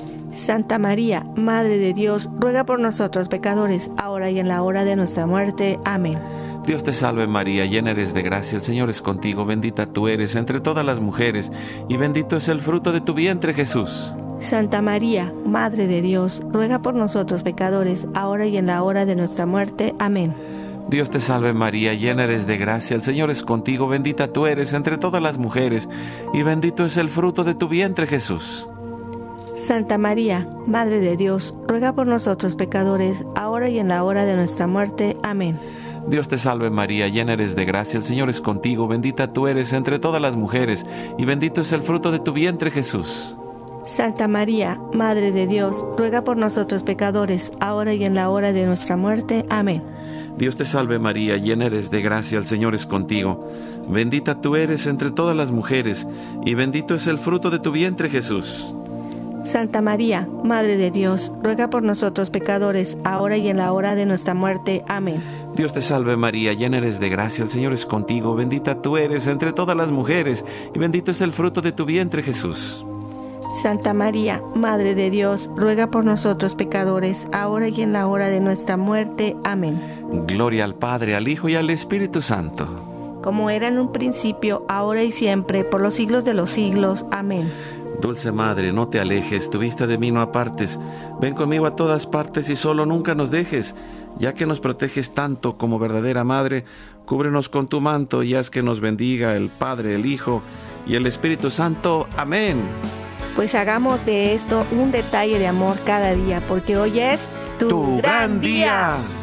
Santa María, Madre de Dios, ruega por nosotros pecadores, ahora y en la hora de nuestra muerte. Amén. Dios te salve María, llena eres de gracia, el Señor es contigo. Bendita tú eres entre todas las mujeres, y bendito es el fruto de tu vientre, Jesús. Santa María, Madre de Dios, ruega por nosotros pecadores, ahora y en la hora de nuestra muerte. Amén. Dios te salve María, llena eres de gracia, el Señor es contigo. Bendita tú eres entre todas las mujeres, y bendito es el fruto de tu vientre, Jesús. Santa María, Madre de Dios, ruega por nosotros pecadores, ahora y en la hora de nuestra muerte. Amén. Dios te salve María, llena eres de gracia, el Señor es contigo. Bendita tú eres entre todas las mujeres, y bendito es el fruto de tu vientre, Jesús. Santa María, Madre de Dios, ruega por nosotros pecadores, ahora y en la hora de nuestra muerte. Amén. Dios te salve María, llena eres de gracia, el Señor es contigo. Bendita tú eres entre todas las mujeres, y bendito es el fruto de tu vientre, Jesús. Santa María, Madre de Dios, ruega por nosotros pecadores, ahora y en la hora de nuestra muerte. Amén. Dios te salve María, llena eres de gracia, el Señor es contigo. Bendita tú eres entre todas las mujeres, y bendito es el fruto de tu vientre, Jesús. Santa María, Madre de Dios, ruega por nosotros pecadores, ahora y en la hora de nuestra muerte. Amén. Gloria al Padre, al Hijo y al Espíritu Santo. Como era en un principio, ahora y siempre, por los siglos de los siglos. Amén. Dulce Madre, no te alejes, tu vista de mí no apartes. Ven conmigo a todas partes y solo nunca nos dejes. Ya que nos proteges tanto como verdadera Madre, cúbrenos con tu manto y haz que nos bendiga el Padre, el Hijo y el Espíritu Santo. Amén. Pues hagamos de esto un detalle de amor cada día, porque hoy es tu, tu gran día. día.